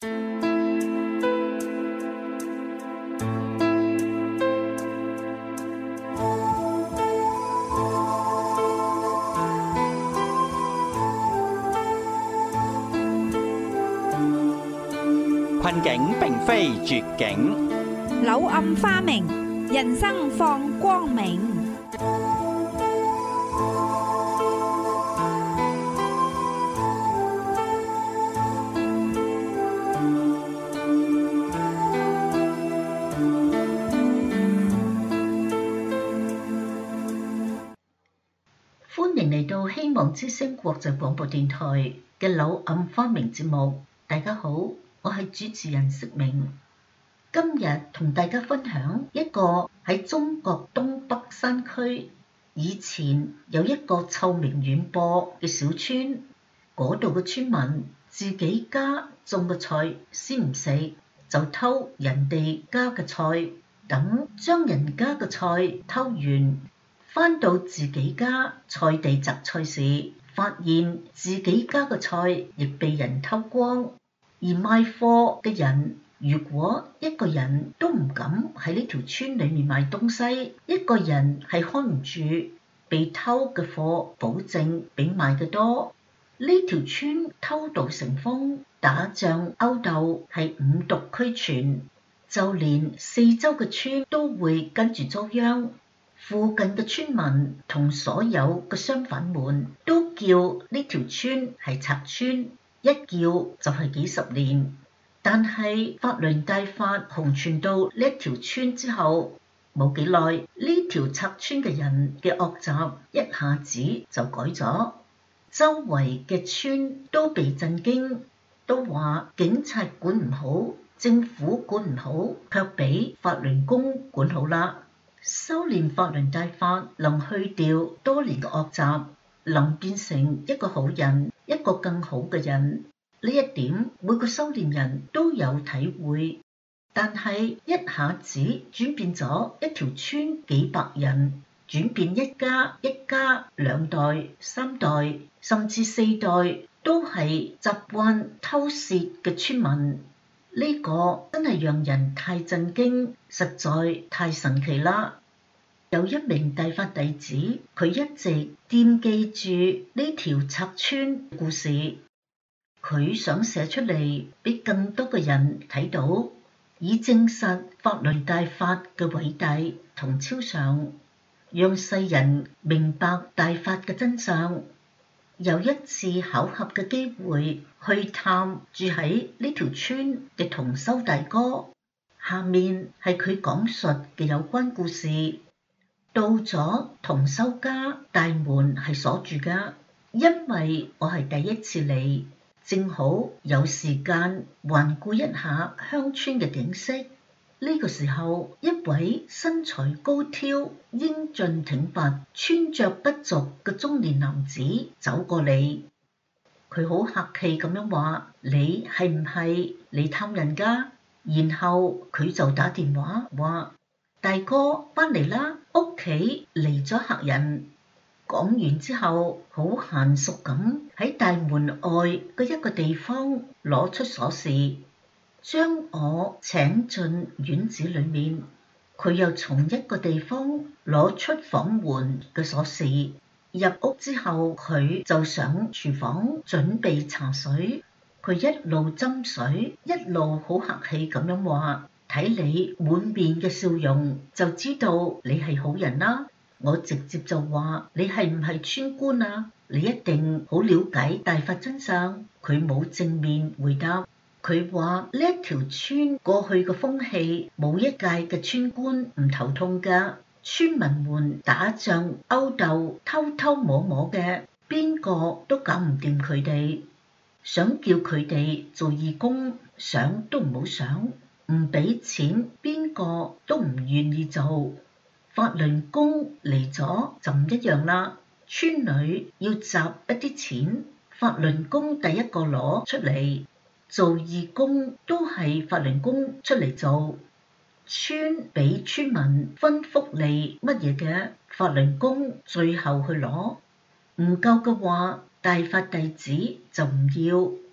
困境並非絕境， 柳暗花明，人生放光明。 歡迎嚟到希望之聲國際廣播電台嘅柳暗花明節目。大家好，我係主持人釋明。今日同大家分享一個喺中國東北山區以前有一個臭名遠播嘅小村，嗰度嘅村民自己家種嘅菜先唔食，就偷人哋家嘅菜，等將人家嘅菜偷完，返到自己家菜地摘菜時，發現自己家嘅菜亦被人偷光。而賣貨嘅人，如果一個人都唔敢喺呢條村裏面賣東西，一個人係看唔住被偷嘅貨，保證比賣嘅多。呢條村偷盜成風，打仗毆鬥係五毒俱全，就連四周嘅村都會跟住遭殃。附近嘅村民同所有嘅商販們都叫呢條村係賊村，一叫就係幾十年。但係法輪大法紅傳到呢條村之後，冇幾耐，呢條賊村嘅人嘅惡習一下子就改咗，周圍嘅村都被震驚，都話警察管唔好，政府管唔好，卻俾法輪功管好啦。修煉法輪大法能去掉多年嘅惡習，能變成一個好人，一個更好嘅人。呢一點每個修煉人都有體會，但係一下子轉變咗一條村幾百人，轉變一家兩代三代甚至四代都係習慣偷竊嘅村民。呢個真係讓人太震驚，實在太神奇啦！有一名大法弟子，佢一直惦記住呢條賊村故事，佢想寫出嚟俾更多嘅人睇到，以證實法輪大法嘅偉大同超常，讓世人明白大法嘅真相。有一次巧合嘅機會去探住喺呢條村嘅同修大哥，下面係佢講述嘅有關故事。到咗同修家，大門係鎖住㗎，因為我係第一次嚟，正好有時間環顧一下鄉村嘅景色。呢個時候，一位身材高挑、英俊挺拔、穿着不俗嘅中年男子走過嚟，佢好客氣咁樣話：你係唔係嚟探人㗎？然後佢就打電話話：大哥返嚟啦，屋企嚟咗客人。講完之後，好嫻熟咁喺大門外嘅一個地方攞出鎖匙，將我請進院子裏面。佢又從一個地方攞出房門嘅鎖匙。入屋之後，佢就上廚房準備茶水。佢一路斟水，一路好客氣咁樣話：睇你滿面嘅笑容，就知道你係好人啦。我直接就話：你係唔係村官啊？你一定好了解大法真相。佢冇正面回答，佢話呢一條村過去嘅風氣，冇一屆嘅村官唔頭痛㗎。村民們打仗毆鬥、偷偷摸摸嘅，邊個都搞唔掂佢哋。想叫佢哋做義工，想都唔好想，唔俾錢，邊個都唔願意做。法輪功嚟咗就唔一樣啦，村裏要集一啲錢，法輪功第一個攞出嚟，做義工都係法輪功出嚟做。村俾村民分福利乜嘢嘅，法輪功最後去攞，唔夠嘅話，大法弟子就唔要。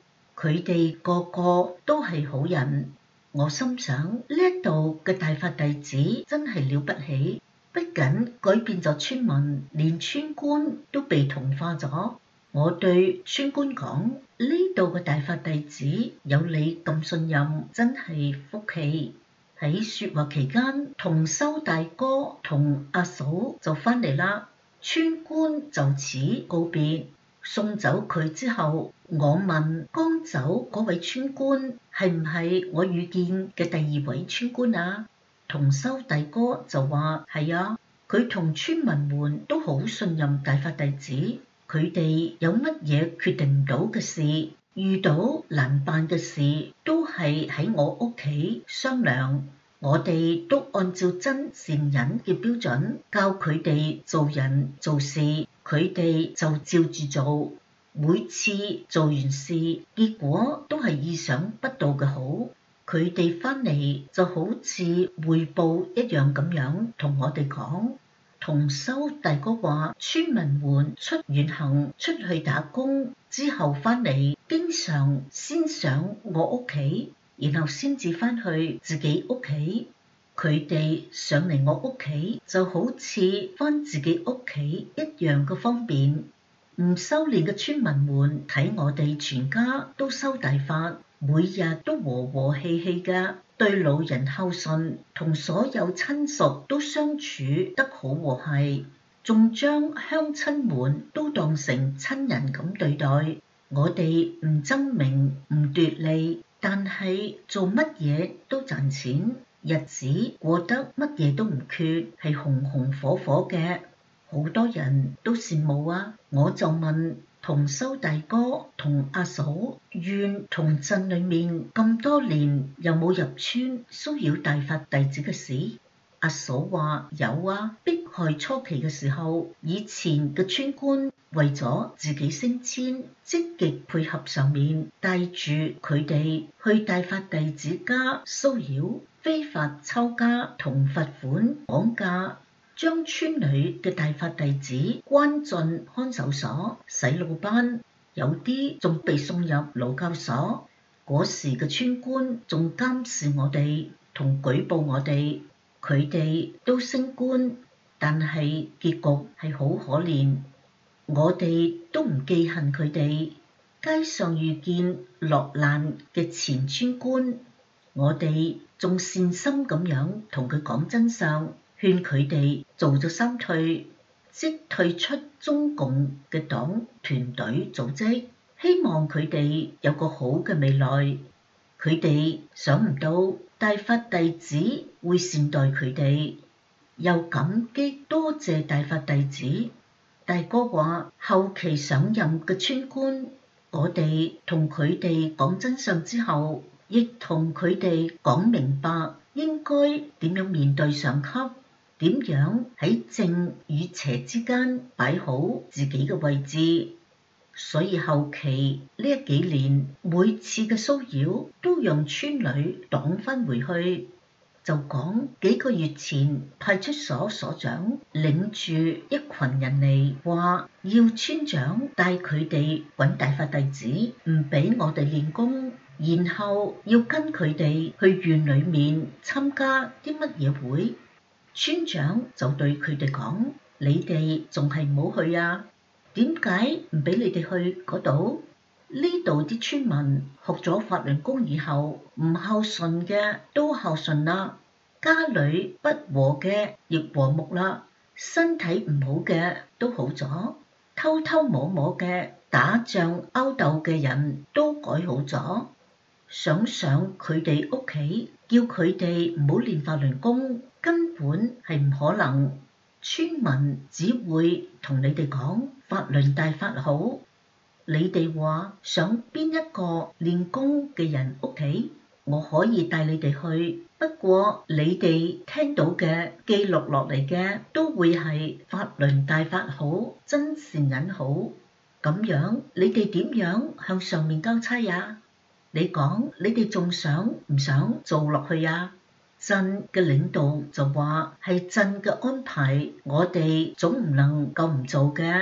佢哋個個都係好人。我心想呢一度嘅大法弟子真係了不起，不僅改變咗村民，連村官都被同化咗。我對村官講：呢度嘅大法弟子有你咁信任，真係福氣。喺說話期間，同修大哥同阿嫂就返嚟啦。村官就此告別，送走佢之後，我問剛走嗰位村官係唔係我遇見嘅第二位村官啊？同修大哥就話係啊，佢同村民們都好信任大法弟子。佢哋有乜嘢決定唔到嘅事，遇到難辦嘅事，都係喺我屋企商量。我哋都按照真善忍嘅標準教佢哋做人做事，佢哋就照住做。每次做完事，結果都係意想不到嘅好。佢哋返嚟就好似匯報一樣咁樣同我哋講。同修大哥話，村民們出遠行出去打工之後返嚟，經常先上我屋企，然後先至返去自己屋企。佢哋上嚟我屋企就好似返自己屋企一樣嘅方便。唔修煉嘅村民們睇我哋全家都修大法，每日都和和氣氣嘅，對老人孝順，同所有親屬都相處得好和諧，仲將鄉親們都當成親人咁對待。我哋唔爭名唔奪利，但係做乜嘢都賺錢，日子過得乜嘢都唔缺，係紅紅火火嘅。好多人都羨慕啊！我就問同修大哥同阿嫂，縣同鎮裏面咁多年有冇入村騷擾大法弟子嘅事？阿嫂話有啊，迫害初期嘅時候，以前嘅村官為咗自己升遷，積極配合上面，帶住佢哋去大法弟子家騷擾，非法抄家同罰款綁架，將村裏嘅大法弟子關進看守所、洗腦班，有啲仲被送入勞教所。嗰時嘅村官仲監視我哋同舉報我哋，佢哋都升官，但係結局係好可憐。我哋都唔記恨佢哋。街上遇見落難嘅前村官，我哋仲善心咁樣同佢講真相，勸佢哋做咗三退，即退出中共嘅黨團隊組織，希望佢哋有個好嘅未來。佢哋想唔到大法弟子會善待佢哋，又感激多謝大法弟子。大哥話後期上任嘅村官，我哋同佢哋講真相之後，亦同佢哋講明白應該點樣面對上級，點樣喺正與邪之間擺好自己嘅位置。所以後期呢幾年，每次嘅騷擾都讓村裏擋返回去。就講幾個月前，派出所所長領住一群人嚟，話要村長帶佢哋搵大法弟子，唔俾我哋練功，然後要跟佢哋去縣裏面參加啲乜嘢會。村長就對佢哋講：你哋仲係唔好去啊？點解唔俾你哋去嗰度？呢度啲村民學咗法輪功以後，唔孝順嘅都孝順啦，家裏不和嘅亦和睦啦，身體唔好嘅都好咗，偷偷摸摸嘅打仗勾鬥嘅人都改好咗。想上佢哋屋企，叫佢哋唔好練法輪功，根本係唔可能。村民只會同你哋講法輪大法好，你哋話想邊一個練功嘅人屋企，我可以帶你哋去，不過你哋聽到嘅記錄落嚟嘅都會係法輪大法好，真善忍好，咁樣你哋點樣向上面交差呀？你講你哋仲想唔想做落去呀？鎮嘅領導就話係鎮嘅安排，我哋總唔能夠唔做嘅。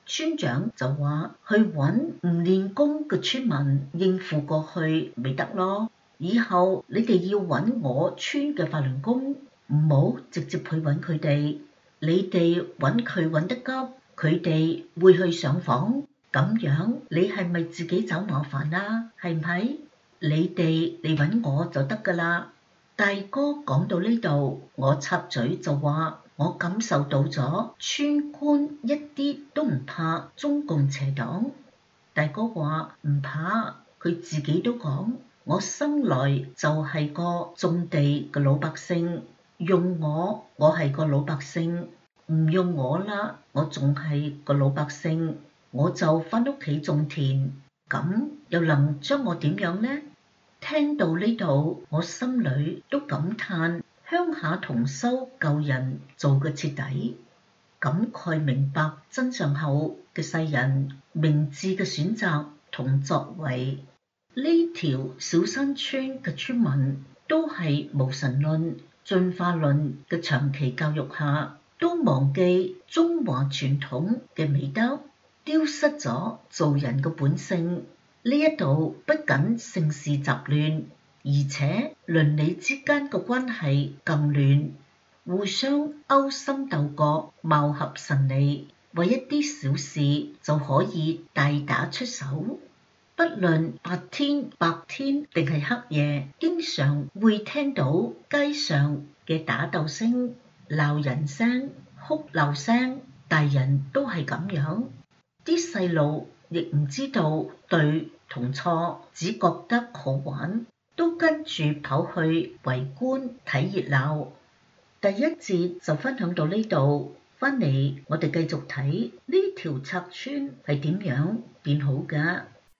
村長就話去揾唔練功嘅村民應付過去咪得咯。以後你哋要揾我村嘅法輪功，唔好直接去揾佢哋。你哋揾佢揾得急，佢哋會去上訪，咁樣你係咪自己找麻煩啊？係唔係？你哋嚟揾我就得㗎啦。大哥講到呢度，我插嘴就話我感受到咗村官一啲都唔怕中共邪黨。大哥話唔怕，佢自己都講，我生來就係個種地嘅老百姓，用我係個老百姓，唔用我啦，我仲係個老百姓，我就返屋企種田，咁又能將我點樣呢？聽到呢度，我心裏都感嘆鄉下同修舊人做嘅徹底，感慨明白真相後嘅世人明智嘅選擇同作為。呢條小山村嘅村民都係無神論、進化論嘅長期教育下，都忘記中華傳統嘅美德，丟失咗做人嘅本性。呢一度不僅盛事雜亂，而且鄰里之間嘅關係更亂，互相勾心鬥角、貌合神離，為一啲小事就可以大打出手。不論白天定係黑夜，經常會聽到街上嘅打鬥聲、鬧人聲、哭鬧聲，大人都係咁樣，啲細路亦唔知道對同錯，只覺得好玩，都跟住跑去圍觀睇熱鬧。第一節就分享到呢度，返嚟我哋繼續睇呢條拆村係點樣變好㗎。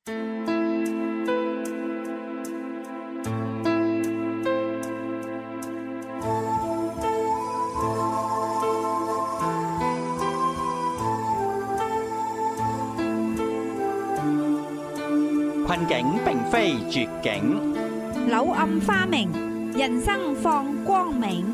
困境並非絕境， 柳暗花明，人生放光明。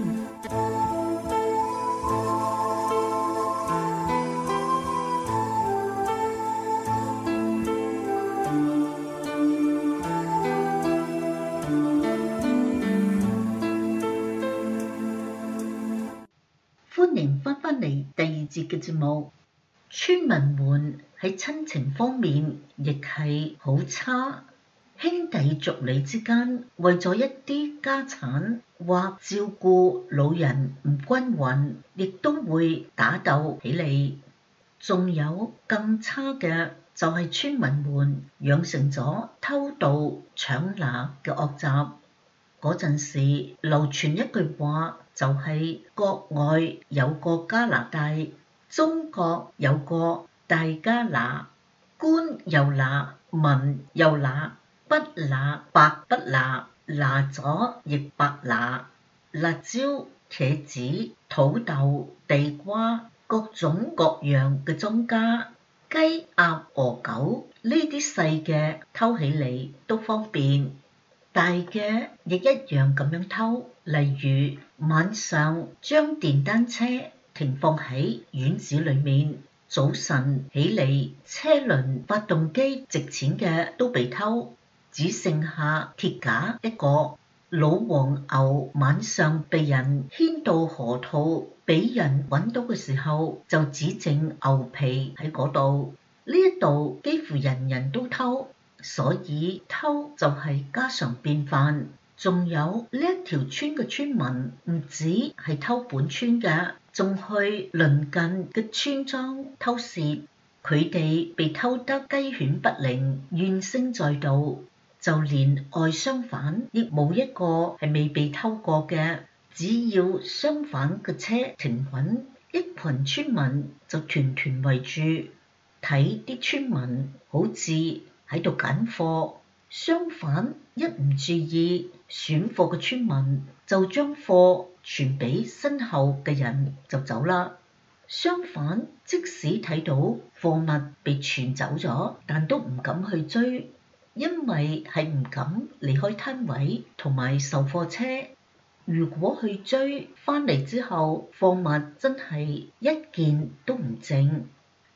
歡迎返嚟第二節嘅節目。村民們喺親情方面亦係好差，兄弟族裏之間為咗一啲家產或照顧老人唔均勻，亦都會打鬥起嚟。仲有更差嘅就係村民們養成咗偷盜搶拿嘅惡習。嗰陣時流傳一句話，就係國外有個加拿大，中國有個大加拿，官又拿，民又拿，不拿白不拿，拿咗亦白拿。辣椒、茄子、土豆、地瓜，各種各樣嘅莊稼，雞、鴨、鵝、狗，呢啲細嘅偷起嚟都方便，大嘅亦一樣咁樣偷。例如晚上將電單車停放喺院子裏面，早晨起嚟車輪發動機值錢嘅都被偷，只剩下鐵架一個。老黃牛晚上被人牽到河套，俾人揾到嘅時候就只剩牛皮喺嗰度。呢一度幾乎人人都偷，所以偷就係家常便飯。仲有呢一條村嘅村民唔止係偷本村嘅，仲去鄰近嘅村莊偷竊，佢哋被偷得雞犬不寧，怨聲載道。就連外商販亦冇一個係未被偷過嘅，只要商販嘅車停穩，一群村民就團團圍住，睇啲村民好似喺度揀貨，商販一唔注意選貨嘅村民就將貨傳俾身後嘅人就走啦。商販即使睇到貨物被傳走咗，但都唔敢去追，因為係唔敢離開攤位同埋售貨車。如果去追，返嚟之後貨物真係一件都唔剩。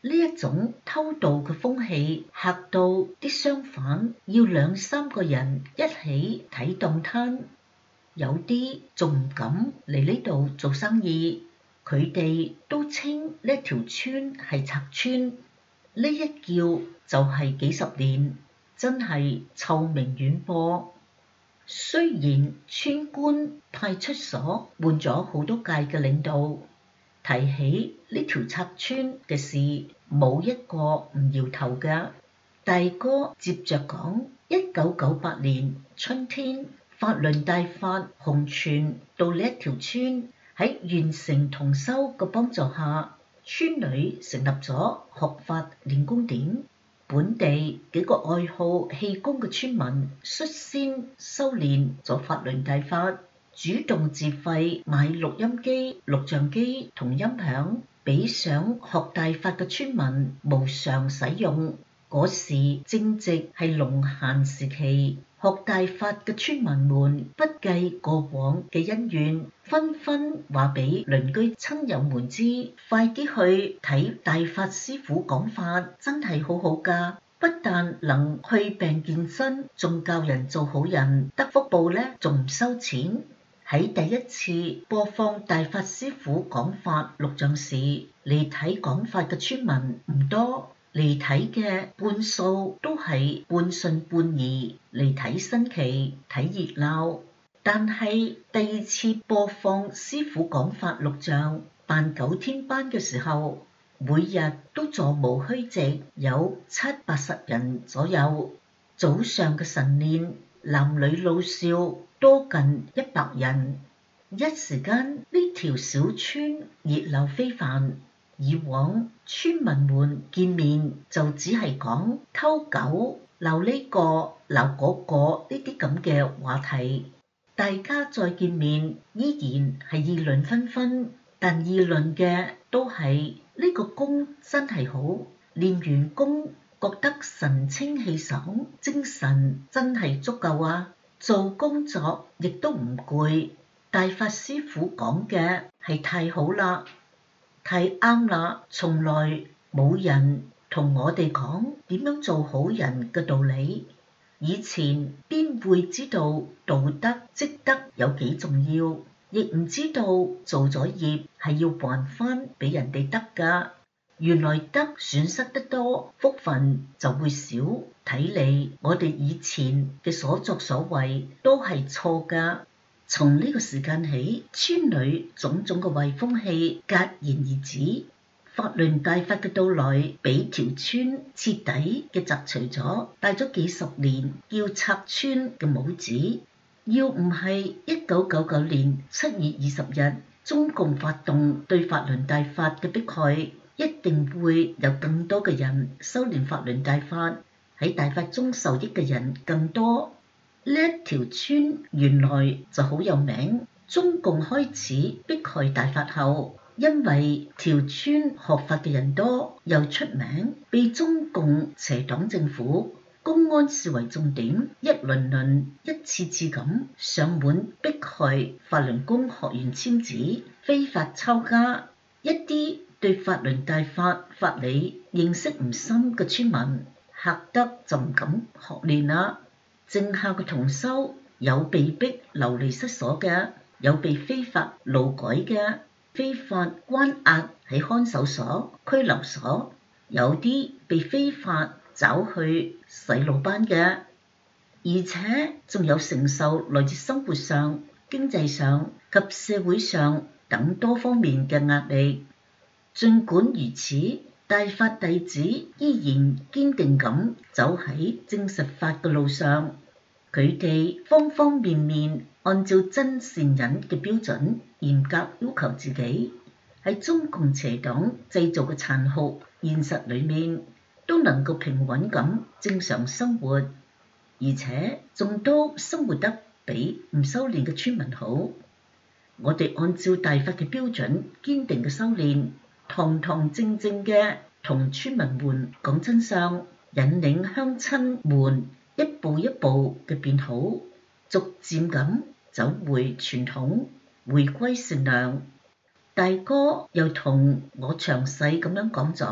呢一種偷渡嘅風氣嚇到啲商販要2-3個人一起睇檔攤，有啲仲唔敢嚟呢度做生意，佢哋都稱呢條村係賊村。呢一叫就係幾十年，真係臭名遠播。雖然村官派出所換咗好多屆嘅領導，提起呢條賊村嘅事，冇一個唔搖頭㗎。大哥接着講，1998年春天，法輪大法紅傳到呢一條村，喺完成同修嘅幫助下，村裏成立咗學法練功點。本地幾個愛好氣功嘅村民率先修練咗法輪大法，主動自費買錄音機、錄像機同音響，俾想學大法嘅村民無償使用。嗰時正值係農閒時期，學大法嘅村民們不計過往嘅恩怨，紛紛話俾鄰居親友們知，快啲去睇大法師傅講法，真係好好㗎，不但能去病健身，仲教人做好人，得福報呢，仲唔收錢。喺第一次播放大法師傅講法錄像時，嚟睇講法嘅村民唔多，嚟睇嘅半數都係半信半疑嚟睇新奇睇熱鬧。但係第二次播放師傅講法錄像辦9天班嘅時候，每日都座無虛席，有70-80人左右。早上嘅晨練，男女老少多近100人，一時間呢條小村熱鬧非凡。以往村民們見面就只係講偷狗、鬧呢個鬧嗰個呢啲咁嘅話題，大家再見面依然係議論紛紛，但議論嘅都係呢個功真係好，練完功覺得神清氣爽，精神真係足夠啊，做工作亦都唔攰。大法師傅講嘅係太好啦，太啱啦，從來冇人同我哋講點樣做好人嘅道理。以前邊會知道道德積德有幾重要，亦唔知道做咗業係要還返俾人哋得㗎。原來德損失得多，福分就會少。睇嚟我哋以前嘅所作所為都係錯㗎。從呢個時間起，村裏種種嘅壞風氣戛然而止。法輪大法嘅到來，俾條村徹底嘅摘除咗戴咗幾十年叫賊村嘅帽子。要唔係1999年7月20日中共發動對法輪大法嘅迫害，一定會有更多嘅人修煉法輪大法，喺大法中受益嘅人更多。呢一條村原來就好有名，中共開始迫害大法後，因為條村學法嘅人多又出名，被中共邪黨政府公安視為重點，一輪一次次咁上門迫害法輪功學員簽字，非法抄家。一啲對法輪大法法理認識唔深嘅村民嚇得就唔敢學練啦。剩下嘅同修有被逼流離失所嘅，有被非法勞改嘅，非法關押喺看守所、拘留所，有啲被非法找去洗腦班嘅，而且仲有承受來自生活上、經濟上及社會上等多方面嘅壓力。儘管如此，大法弟子依然堅定咁走喺證實法嘅路上，佢哋方方面面按照真善忍嘅標準嚴格要求自己，喺中共邪黨製造嘅殘酷現實裏面都能夠平穩咁正常生活，而且仲都生活得比唔修煉嘅村民好。我哋按照大法嘅標準堅定嘅修煉，堂堂正正嘅同村民們講真相，引領鄉親們一步一步嘅變好，逐漸咁走回傳統，回歸善良。大哥又同我詳細咁樣講咗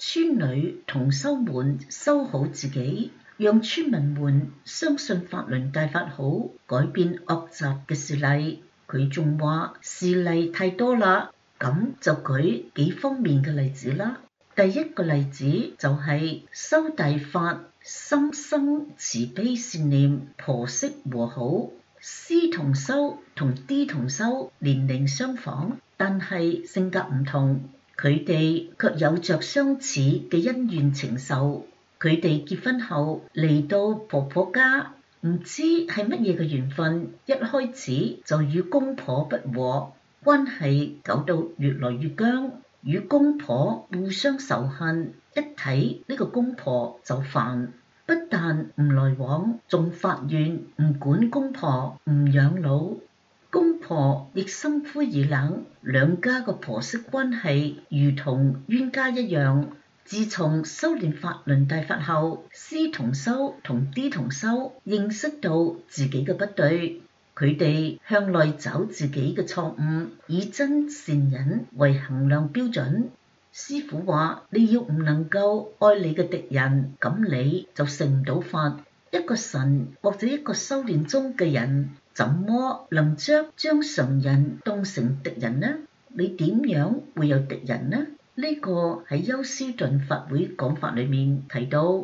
村裏同修們修好自己，讓村民們相信法輪大法好改變惡習嘅事例。佢仲話事例太多啦，咁就舉幾方面嘅例子啦。第一個例子就係修大法，心生慈悲善念，婆媳和好。C 同修同 D 同修年齡相仿，但係性格唔同，佢哋卻有着相似嘅恩怨情仇。佢哋結婚後嚟到婆婆家，唔知係乜嘢嘅緣分，一開始就與公婆不和，關係搞到越來越僵，與公婆互相仇恨。一睇呢個公婆就煩，不但唔來往，仲發願唔管公婆，唔養老。公婆亦心灰意冷，兩家個婆媳關係如同冤家一樣。自從修煉法輪大法後， C 同修同 D 同修認識到自己嘅不對，佢哋向內找自己嘅錯誤，以真善忍為衡量標準。師父話：你要唔能夠愛你嘅敵人，咁你就成唔到法。一個神或者一個修煉中嘅人，怎麼能將常人當成敵人呢？你點樣會有敵人呢？呢個喺休斯頓法會講法裏面提到，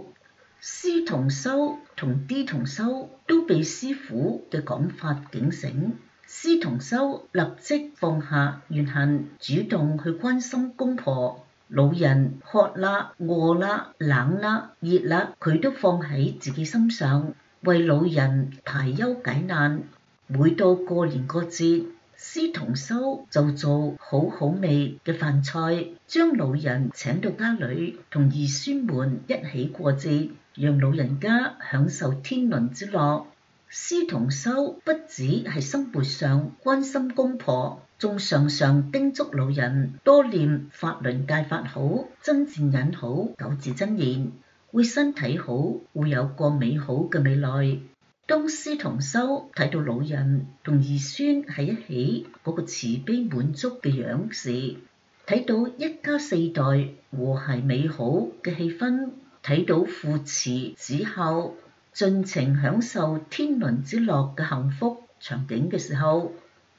C 同修同 D 同修都被師父嘅講法警醒。C 同修立即放下怨恨，主動去關心公婆。老人渴啦、餓啦、冷啦、熱啦，佢都放喺自己心上，為老人排憂解難。每到過年過節，C 同修就做好好味嘅飯菜，將老人請到家裏，同兒孫們一起過節，讓老人家享受天倫之樂。C 同修不止係生活上關心公婆，仲常常叮囑老人多念法輪大法好、真善忍好九字真言，會身體好，會有個美好嘅未來。當 C 同修睇到老人同兒孫喺一起嗰個慈悲滿足嘅樣時，睇到一家四代和諧美好嘅氣氛，睇到父慈子孝盡情享受天倫之樂嘅幸福場景嘅時候，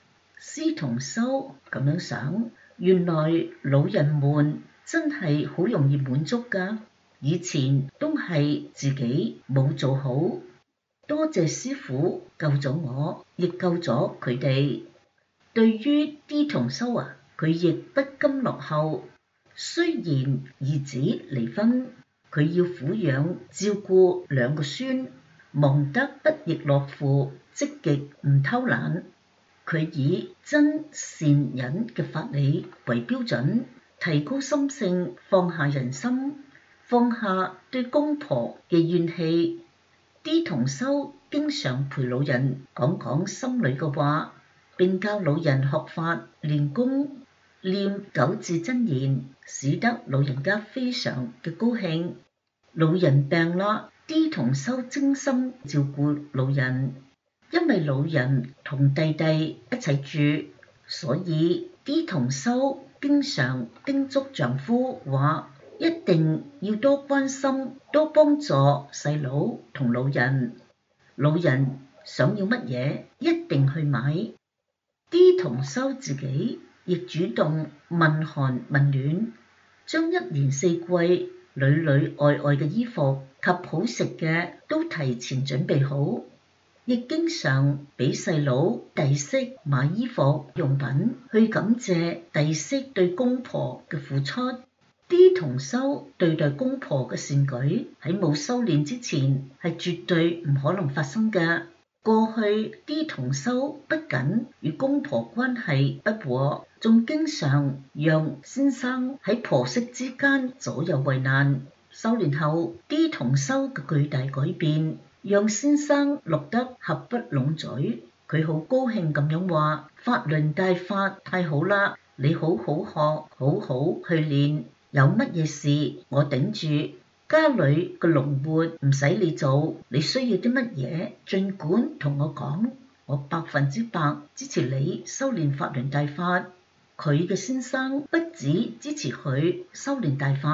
C 同修咁樣想，原來老人們真係好容易滿足㗎，以前都係自己冇做好。多謝師父救咗我，亦救咗佢哋。對於 D 同修啊，佢亦不甘落後。雖然兒子離婚，佢要撫養照顧兩個孫，忙得不亦樂乎，積極唔偷懶。佢以真善忍嘅法理為標準，提高心性，放下人心，放下對公婆嘅怨氣。D 同修經常陪老人講講心裏嘅話，並教老人學法練功，念九字真言，使得老人家非常嘅高興。老人病啦， D 同修精心照顧老人，因為老人同弟弟一齊住，所以 D 同修經常叮囑丈夫話，一定要多關心、多幫助細佬同老人。老人想要乜嘢，一定去買。D 同修自己亦主動問寒問暖，將一年四季裏裏外外嘅衣服及好食嘅都提前準備好，亦經常俾細佬弟媳買衣服用品，去感謝弟媳對公婆嘅付出。D 同修對待公婆嘅善舉，喺冇修煉之前係絕對唔可能發生嘅。過去 D 同修不僅與公婆關係不和，仲經常讓先生喺婆媳之間左右為難。修煉後 D 同修嘅巨大改變，讓先生樂得合不攏嘴。佢好高興咁樣話：法輪大法太好啦，你好好學，好好去練。有乜嘢事我頂住，家裏個農活唔使你做，你需要啲乜嘢盡管同我講，我100%支持你修煉法輪大法。佢嘅先生不止支持佢修煉大法，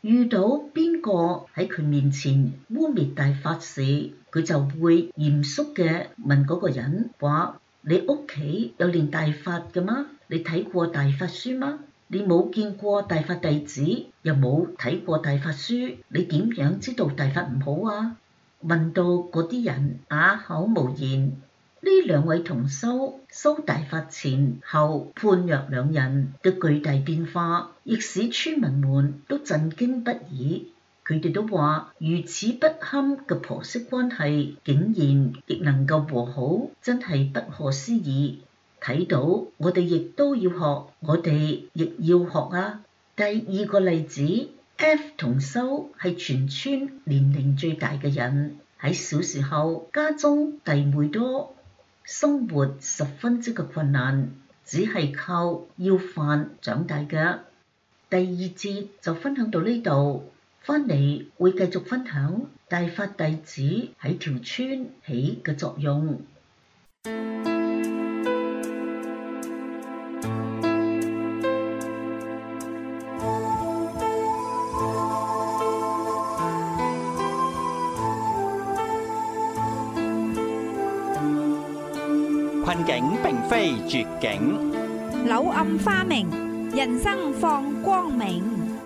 遇到邊個喺佢面前污蔑大法時，佢就會嚴肅嘅問嗰個人話：你屋企有練大法嘅嗎？你睇過大法書嗎？你冇見過大法弟子，又冇睇過大法書，你點樣知道大法唔好啊？問到嗰啲人啞口無言。呢兩位同修修大法前後判若兩人嘅巨大變化，亦使村民們都震驚不已。佢哋都話：如此不堪嘅婆媳關係，竟然亦能夠和好，真係不可思議。睇到我哋亦都要學，我哋亦要學啊！第二個例子 ，F 同修係全村年齡最大嘅人，喺小時候家中弟妹多，生活十分之嘅困難，只係靠要飯長大嘅。第二節就分享到呢度，返嚟會繼續分享大法弟子喺條村起嘅作用。 困境並非絕境， 柳暗花明，人生放光明。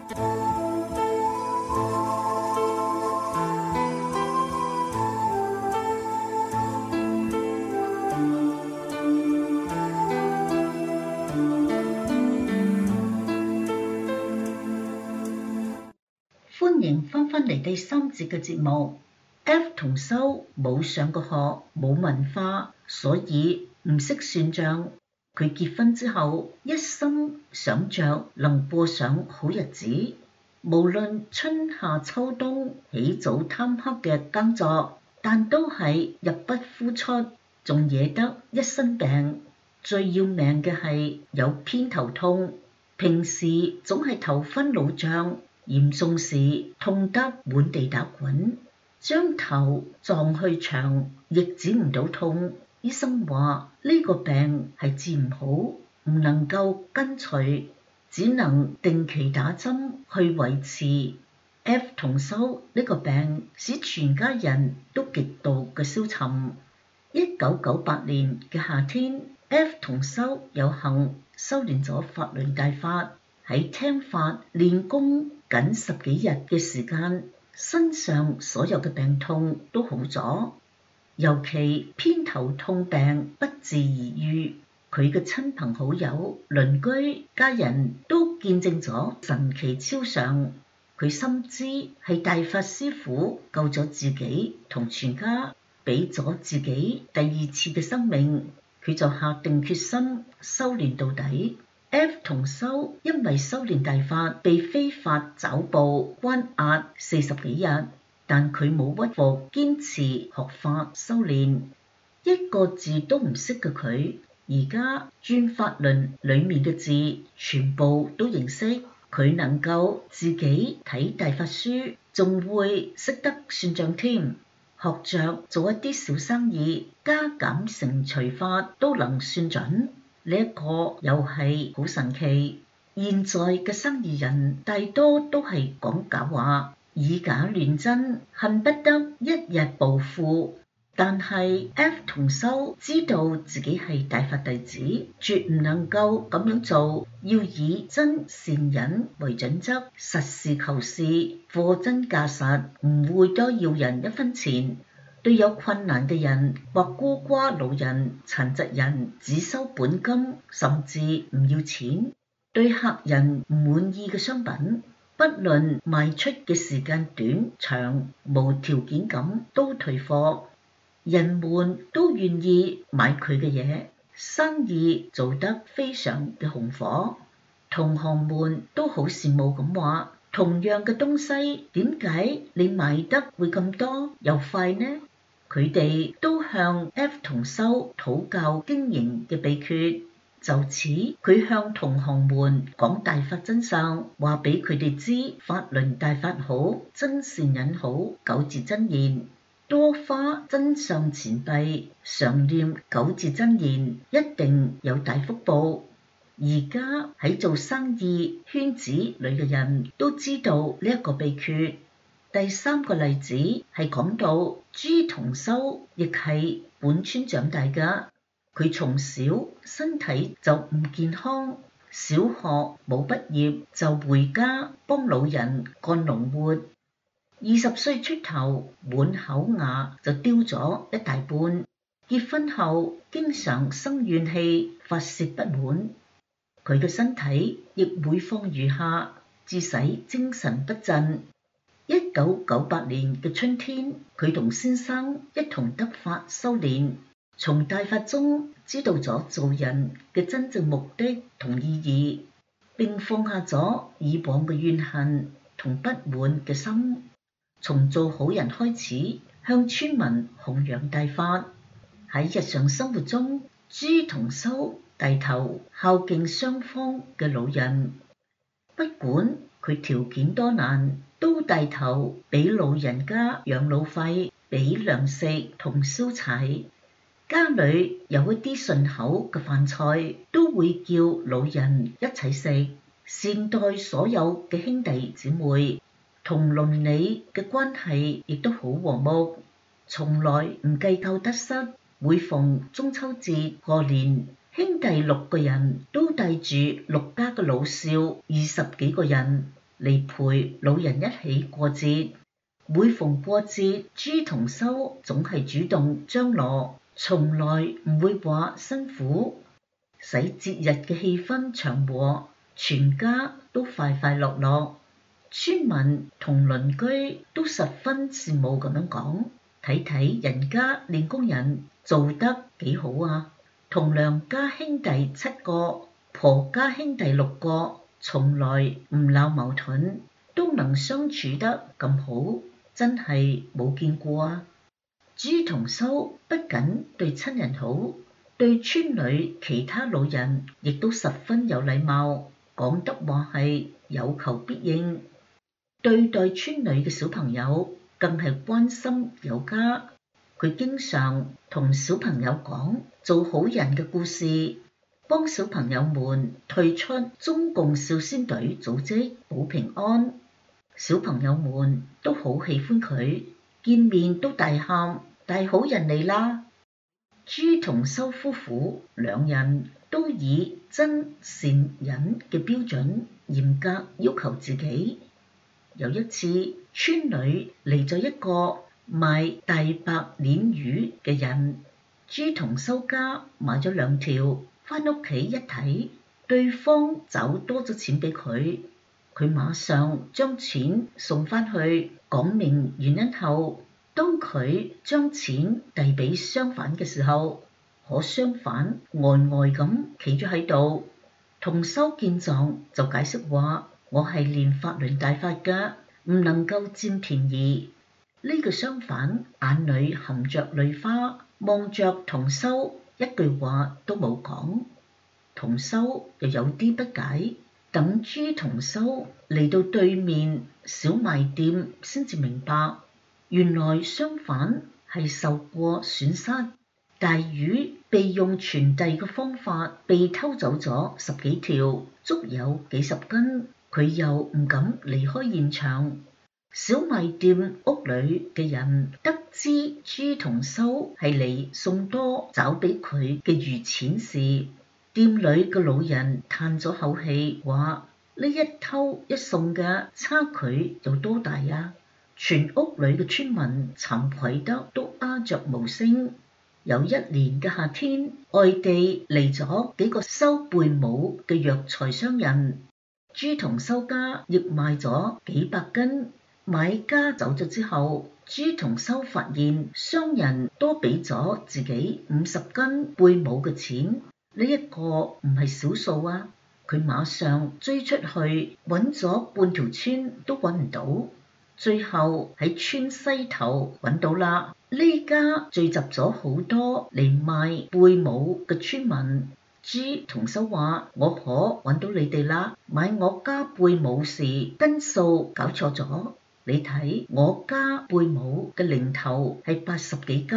歡迎返嚟第三節嘅節目。F 同修冇上過學，冇文化，所以唔識算賬。佢結婚之後，一心想着能過上好日子，無論春夏秋冬，起早貪黑嘅耕作，但都係入不敷出，仲惹得一身病。最要命嘅係有偏頭痛，平時總係頭昏腦脹，嚴重時痛得滿地打滾，將頭撞去牆亦止唔到痛。醫生話呢個病係治唔好，唔能夠根除，只能定期打針去維持。F 同修呢個病使全家人都極度嘅消沉。1998年嘅夏天， F 同修有幸修練咗法輪大法，喺聽法練功僅10幾日嘅時間，身上所有嘅病痛都好咗。尤其偏頭痛病不治而愈，佢嘅親朋好友、鄰居、家人都見證咗神奇超常。佢深知係大法師父救咗自己同全家，俾咗自己第二次嘅生命，佢就下定決心修練到底。F 同修因為修練大法被非法抓捕關押40幾日。但佢冇屈服，堅持學法修練，一個字都唔識嘅佢，而家轉法輪裡面嘅字全部都認識。佢能夠自己睇大法書，仲會識得算賬添，學着做一啲小生意，加減乘除法都能算準。呢一個又係好神奇。現在嘅生意人大多都係講假話，以假亂真，恨不得一日暴富。但係 F 同修知道自己係大法弟子，絕唔能夠咁樣做，要以真善忍為準則，實事求是，貨真價實，唔會多要人一分錢。對有困難嘅人或孤寡老人、殘疾人，只收本金，甚至唔要錢。對客人唔滿意嘅商品，不論賣出嘅時間短長，無條件咁都退貨，人們都願意買佢嘅嘢，生意做得非常嘅紅火。同行們都好羨慕咁話：同樣嘅東西，點解你賣得會咁多又快呢？佢哋都向 F 同修討教經營嘅秘訣。就此，佢向同行們講大法真相，話俾佢哋知法輪大法好，真善忍好，9字真言，多花真相錢幣，常念9字真言，一定有大福報。 而家喺做生意圈子裏嘅人都知道呢一個秘訣。第三個例子係講到朱同修亦係本村長大嘅，佢從小身體就唔健康，小學冇畢業就回家幫老人幹農活。20歲出頭，滿口牙就丟咗一大半。結婚後經常生怨氣，發泄不滿，佢嘅身體亦每況愈下，致使精神不振。1998年嘅春天，佢同先生一同得法修煉，從大法中知道咗做人嘅真正目的同意義，並放下咗以往嘅怨恨同不滿嘅心，從做好人開始，向村民弘揚大法。喺日常生活中，朱同修帶頭孝敬雙方嘅老人，不管佢條件多難，都帶頭俾老人家養老費、俾糧食同燒柴。家裏有一啲順口嘅飯菜，都會叫老人一齊食。善待所有嘅兄弟姊妹，同鄰里嘅關係亦都好和睦，從來唔計較得失。每逢中秋節過年，兄弟6個人都帶住6家嘅老少20幾個人嚟陪老人一起過節。每逢過節，朱同修總係主動張羅，從來唔會話辛苦，使節日嘅氣氛祥和，全家都快快樂樂。村民同鄰居都十分羨慕咁樣講，睇睇人家練工人做得幾好啊！同娘家兄弟7個，婆家兄弟6個，從來唔鬧矛盾，都能相處得咁好，真係冇見過啊！朱同修不僅對親人好，對村裏其他老人亦都十分有禮貌，講得話係有求必應。對待村裏嘅小朋友更係關心有加。佢經常同小朋友講做好人嘅故事，幫小朋友們退出中共少先隊組織保平安。小朋友們都好喜歡佢，見面都大喊大好人嚟啦！朱同修夫婦2人都以真善忍嘅標準嚴格要求自己。有一次，村裏嚟咗一個賣大白鯰魚嘅人，朱同修家買咗2條，返屋企一睇，對方找多咗錢俾佢，佢馬上將錢送返去，講明原因後，當佢將錢遞俾商販嘅時候，可商販呆咁企咗喺度。同修見狀就解釋話：我係練法輪大法㗎，唔能夠佔便宜。呢個商販眼裏含着淚花，望着同修，一句話都冇講。同修又有啲不解，等朱同修嚟到對面小賣店先至明白，原來商販係受過損失，大魚被用傳遞嘅方法被偷走咗10幾條，足有幾十斤，佢又唔敢離開現場。小賣店屋裏嘅人得知朱同修係嚟送多找俾佢嘅餘錢時，店裏嘅老人嘆咗口氣，話：呢一偷一送嘅差距有多大啊！全屋裏嘅村民慚愧得都鴉雀無聲。有一年嘅夏天，外地嚟咗幾個收貝母嘅藥材商人，朱同修家亦賣咗幾百斤。買家走咗之後，朱同修發現商人多俾咗自己50斤貝母嘅錢，呢一個唔係少數啊！佢馬上追出去，揾咗半條村都揾唔到，最後喺村西頭揾到啦。呢家聚集咗好多嚟賣貝母嘅村民。朱同修話：我可揾到你哋啦，買我家貝母時斤數搞錯咗。你睇我家貝母嘅零頭係80幾斤，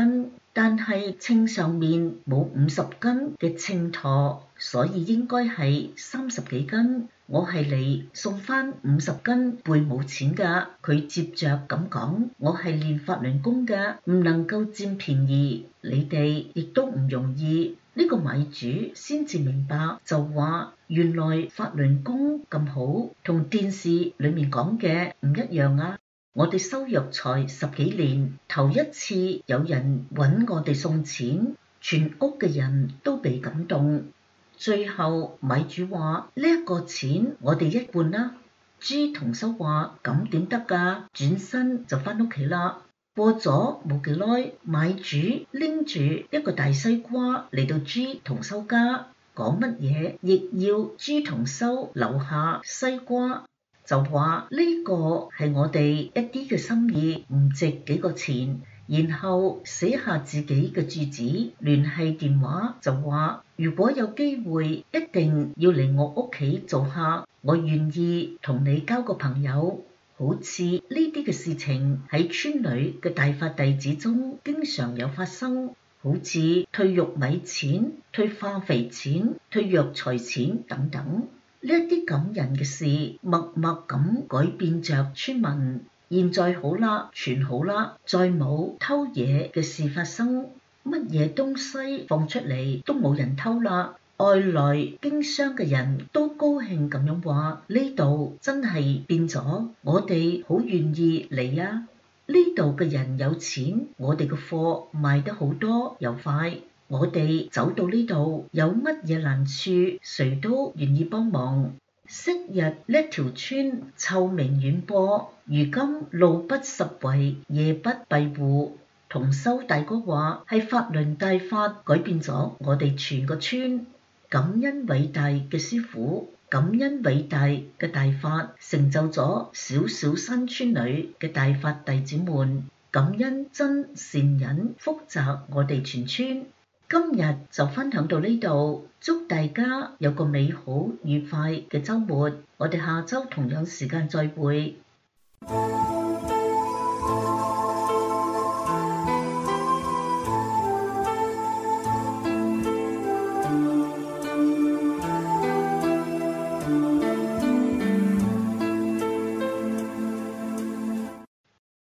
但係稱上面冇50斤嘅稱砣，所以應該係30幾斤。我係嚟送返50斤貝冇錢㗎。佢接着咁講：我係練法輪功嘅，唔能夠佔便宜，你哋亦都唔容易。呢個買主先至明白，就話原來法輪功咁好，同電視裡面講嘅唔一樣啊！我哋收藥材10幾年，頭一次有人揾我哋送錢，全屋嘅人都被感動。最後米主話：呢一個錢我哋一半啦。朱同修話：咁點得㗎？轉身就返屋企啦。過咗冇幾耐，米主拎住一個大西瓜嚟到朱同修家，講乜嘢亦要朱同修留下西瓜，就話呢個係我哋一啲嘅心意，唔值幾個錢。然後寫下自己嘅住址、聯繫電話，就話如果有機會一定要嚟我屋企做客，我願意同你交個朋友。好似呢啲嘅事情喺村裏嘅大法弟子中經常有發生，好似退玉米錢、退化肥錢、退藥材錢等等，呢一啲感人嘅事，默默咁改變着村民。現在好啦，全好啦，再冇偷嘢嘅事發生，乜嘢東西放出嚟都冇人偷啦。外來經商嘅人都高興咁樣話：呢度真係變咗，我哋好願意嚟啊！呢度嘅人有錢，我哋嘅貨賣得好多又快，我哋走到呢度有乜嘢難處，誰都願意幫忙。昔日呢條村臭名遠播，如今路不拾遺，夜不閉戶。同修大哥話係法輪大法改變咗我哋全個村，感恩偉大嘅師父，感恩偉大嘅大法成就咗小小山村裏嘅大法弟子們，感恩真善忍福澤我哋全村。今日就分享到呢度，祝大家有個美好愉快嘅週末，我哋下週同樣時間再會。